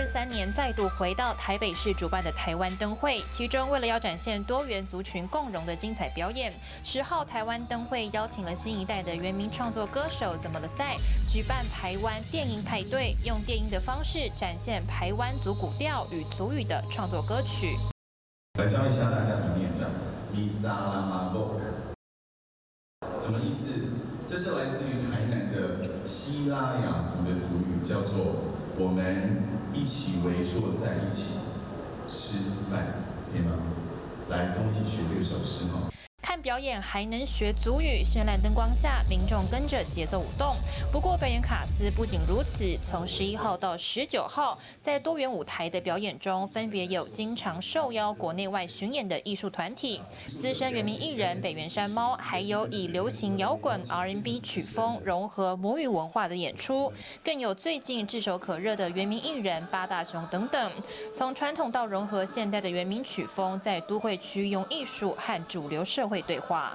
3年再度回到台北市主办的台湾灯会，其中为了要展现多元族群共融的精彩表演，10号台湾灯会邀请了新一代的原民创作歌手怎么了赛，举办台湾电音派对，用电音的方式展现台湾族古调与族语的创作歌曲。 来教一下大家怎么念这样 ，Misalamabok， 什么意思？这是来自于台南的西拉雅族的族语，叫做“我们一起围坐在一起吃饭”，可以吗？来，跟我一起学这个手势哈。 看表演还能学族语，绚烂灯光下，民众跟着节奏舞动。不过表演卡司不仅如此，从11号到19号，在多元舞台的表演中，分别有经常受邀国内外巡演的艺术团体、资深原民艺人北原山猫，还有以流行摇滚、R&B 曲风融合母语文化的演出，更有最近炙手可热的原民艺人八大雄等等。从传统到融合现代的原民曲风，在都会区用艺术和主流社会对话。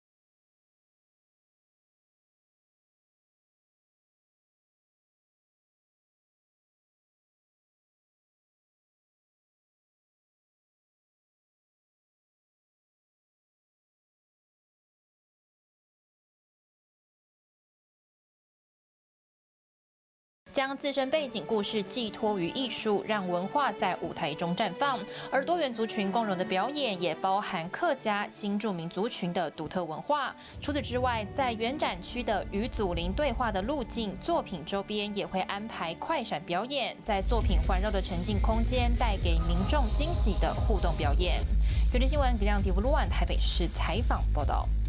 将自身背景故事寄托于艺术，让文化在舞台中绽放。而多元族群共融的表演也包含客家、新住民族群的独特文化。除此之外，在原展区的与祖灵对话的路径作品周边，也会安排快闪表演，在作品环绕的沉浸空间，带给民众惊喜的互动表演。有线新闻，李亮、迪布鲁万台北市采访报道。